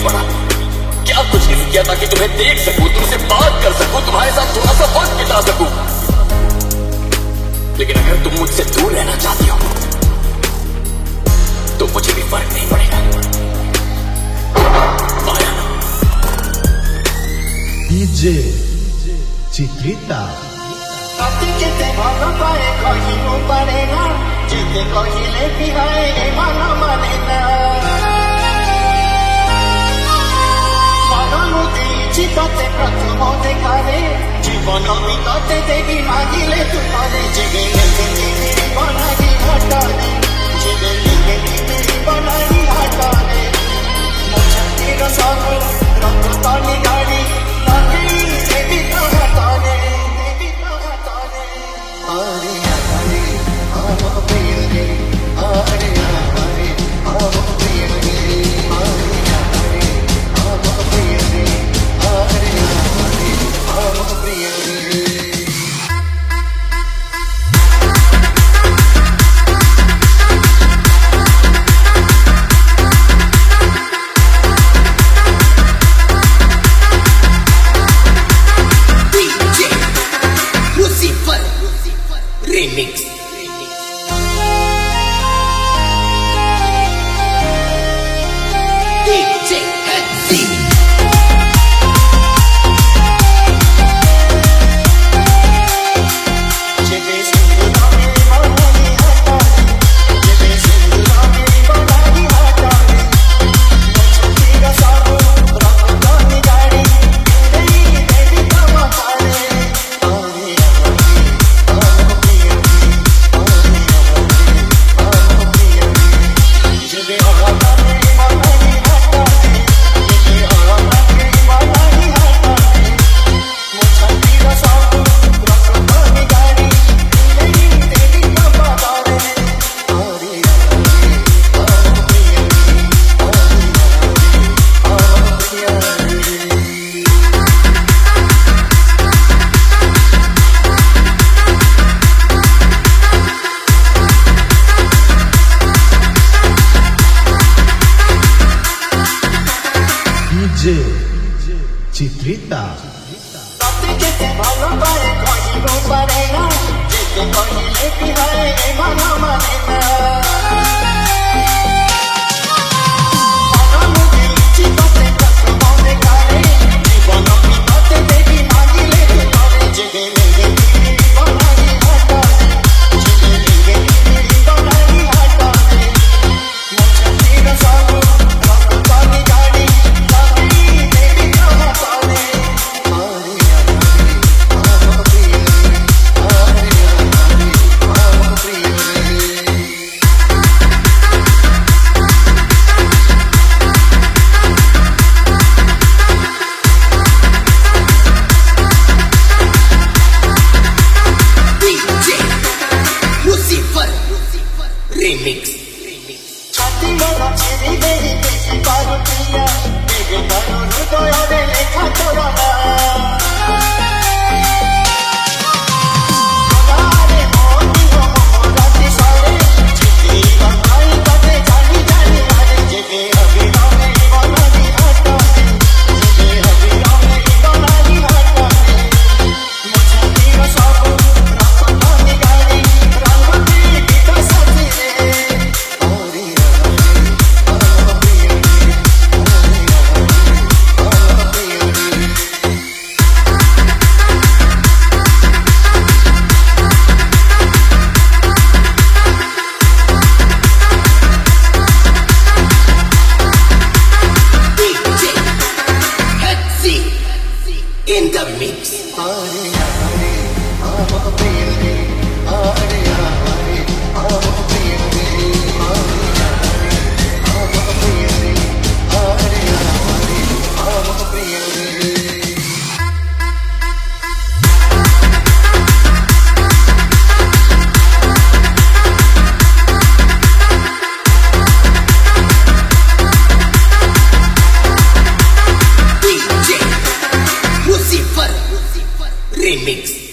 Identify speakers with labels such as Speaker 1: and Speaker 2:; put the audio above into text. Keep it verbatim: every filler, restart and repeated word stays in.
Speaker 1: पड़ा। क्या कुछ नहीं किया ताकि तुम्हें देख सकूं, तुमसे बात कर सकूं, तुम्हारे साथ थोड़ा सा वक्त बिता सकूं। लेकिन अगर तुम मुझसे दूर रहना चाहती हो तो मुझे भी फर्क नहीं पड़ेगा। आया ना?
Speaker 2: डीजे चित्रिता
Speaker 3: ଯେତେ ଭଲ ପାଏ କହିବୁ ପାରେ ନା, ଯେତେ କହିଲେ ବି ହାଏ ମନ ମାନେ ନା। ମନ ଦେଇଛି ତତେ ପ୍ରଥମ ଦେଖାରେ, ଜୀବନ ବି ତତେ ଦେବି ମାଗିଲେ ତୁ ପରେ। ଯେବେ ମିଳିବ ନାହିଁ ହାଟରେ, ଯେବେ ମିଳିବ ନାହିଁ ହାଟରେ, ମୋ ଛାତିର ସବୁ ରକ୍ତ ତଳି ଗାଡ଼ି ଲଗେଇ ଦେବି ତୋ ହାତରେ।
Speaker 1: Remix. D J Hetzy.
Speaker 2: DJ Chitrita
Speaker 3: ଯେତେ ଭଲ ପାଏ କହିବୁ ପାରେ ନା, ଯେତେ କହିଲେ ବି ହାଏ ମନ ମାନେ ନା। ମନ ଦେଇଛି ତତେ ପ୍ରଥମ ଦେଖାରେ, ଜୀବନ ବି ତତେ ଦେବି ମାଗିଲେ ତୁ ପରେ। ଯେବେ ମିଳିବ ନାହିଁ ହାଟରେ, ଯେବେ ମିଳିବ ନାହିଁ ହାଟରେ, ମୋ ଛାତିର ସବୁ ରକ୍ତ ତଳି ଗାଡ଼ି ଲଗେଇ ଦେବି ତୋ ହାତରେ।
Speaker 1: Remix.
Speaker 3: छाती मोरा छेड़ी देही देखी पारू पिया, तेरे तारू हृदୟରେ ଲେଖା ତୋର ନାଁ। ଖରାରେ ମୋ ଦିନ ମୋ ରାତି ସାରେ, ଛିଟିବା ପାଇଁ ତତେ ଜାଣି ଜାଣି ମାରେ। ଯେବେ ଅବିର ମିଳିବ ନାହିଁ ହାଟରେ, ଯେବେ ଅବିର ମିଳିବ ନାହିଁ ହାଟରେ, ମୋ ଛାତିର ସବୁ ରକ୍ତ ତଳି ଗାଡ଼ି ରଙ୍ଗ ଦେବି ତୋ ସାଥିରେ।
Speaker 1: In the mix. Remix.